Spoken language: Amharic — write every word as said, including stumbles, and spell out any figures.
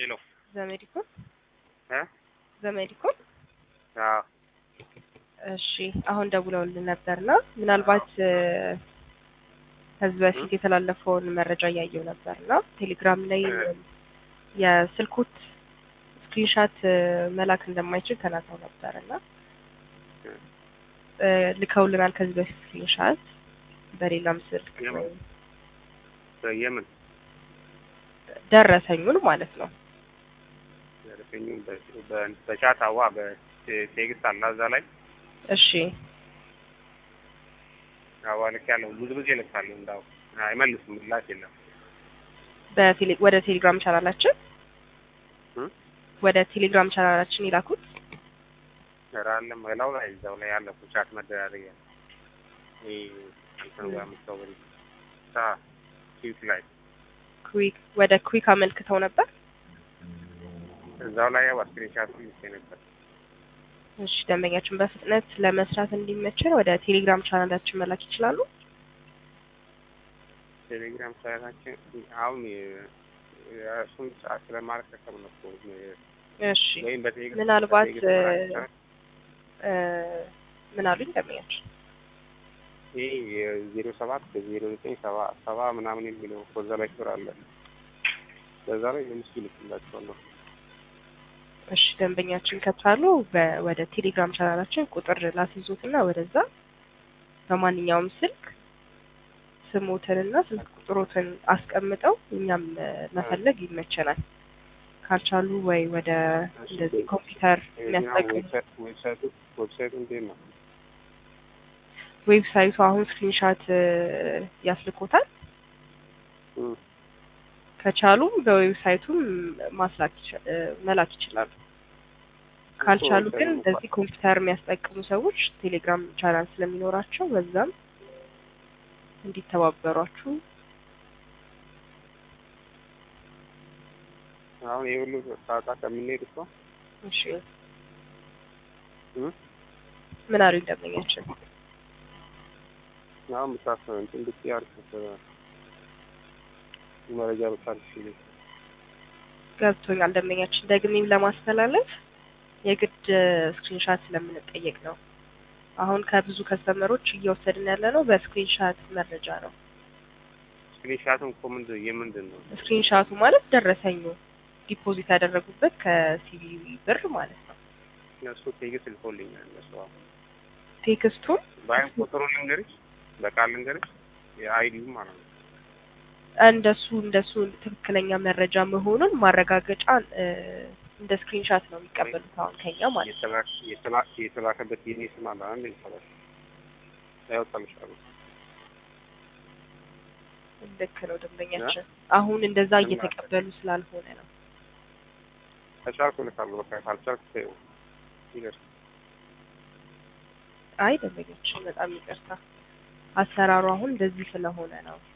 ሄሎ ዘመዲኮን እ ዘመዲኮን አዎ እሺ አሁን ደውለውልን ነበርና ምናልባት ከዚህ በፊት የተላለፈውን መረጃ ያየው ነበርና ቴሌግራም ላይ የስልኩት ስክሪንሾት መላክ እንደማይችል ተናግረው ነበርና ልከውልናል ከዚህ በፊት ስክሪንሾት በሌላም ስልክ የምን ደረሰኙን ማለት ነው ደረሰኙን በቻታዋ በቴክስት አላዛ ላይ እሺ አዋልክ ያለው ብዙ ብዙ ይልካል እንዳው አይመልስም ላክ የለም በቴሌ ወደ ቴሌግራም ቻናላችን ወደ ቴሌግራም ቻናላችን ይላኩት ራለም ወላው ላይ እዛው ላይ ያለው ቻት መደራረያ እ አንተን ጋር ምትወሪ ታ ኪክ ላይ ኩዊክ ወደ ኩዊክ አመልክተው ነበር እዛው ላይ ዋስክሪንሻት ይነበር እሺ ደንበኛችን በፍጥነት ለመስራት እንዲመቸን ወደ ቴሌግራም ቻናላችን መላክ ይችላሉ ቴሌግራም ቻናላችን አሁን የእሱን ሰዓት ለማረከብ ነው እሺ ምናልባት ምን አሉኝ ደንበኛችን ይሄ ዜሮ ሰባት ዜሮ ዘጠኝ ሰባ ሰባ ምናምን የሚለው ኮዛ ላይ ስራ አለ በዛ ላይ ለምስል ይላችኋለሁ እሺ ደንበኛችን ከታሉ ወደ ቴሌግራም ቻናላችን ቁጥር ላስይዙትና ወደዛ በማንኛውም ስልክ ስሞትንና ስልክ ቁጥሮትን አስቀምጠው እኛም መፈለግ ይመቸናል ካልቻሉ ወይ ወደ እንደዚህ ኮምፒውተር የሚያስጠቅም ዌብሳይት ዌብሳይት እንዴት ነው ዌብሳይቱ አሁን ስክሪንሾት ያስልኮታል ከቻሉ በዌብሳይቱም ማስላክ መላክ ይችላሉ ካልቻሉ ግን እንደዚህ ኮምፒውተር የሚያስጠቅሙ ሰዎች ቴሌግራም ቻናል ስለሚኖራቸው በዛም እንዲተባበሯችሁ አሁን የሁሉ ታታ ከሚነድ እኮ እሺ ምን አሉ ደንበኛችን አሁን ምታሰው እንትን ብትያር መረጃ በታሪክ ሲል ገብቶኛል ደንበኛችን ደግሜም ለማስተላለፍ የግድ ስክሪንሾት ስለምንጠየቅ ነው አሁን ከብዙ ከስተመሮች እየወሰድን ያለ ነው በስክሪንሾት መረጃ ነው ስክሪንሾቱን ኮመንት የምንድን ነው ስክሪንሾቱ ማለት ደረሰኙ ዲፖዚት ያደረጉበት ከሲቢ ብር ማለት ነው እሱ ቴክስት ልኮልኛል እሱ ቴክስቱን ባይ ፎቶሮ ልንገርሽ በቃል ልንገርሽ የአይዲው ማለት ነው እንደሱ እንደሱ ትክክለኛ መረጃ መሆኑን ማረጋገጫ እንደ ስክሪንሾት ነው የሚቀበሉት አሁን ከኛ ማለት ነው የተላከ የተላከበት የኔ ስም አለ አንድ ይፈራል ያውጣልሻሉ ልክ ነው ደንበኛችን አሁን እንደዛ እየተቀበሉ ስላልሆነ ነው ተቻልኩ ለካሉ በቃ ካልቻልኩ ይገርም አይ ደንበኛችን በጣም ይቅርታ አሰራሩ አሁን እንደዚህ ስለሆነ ነው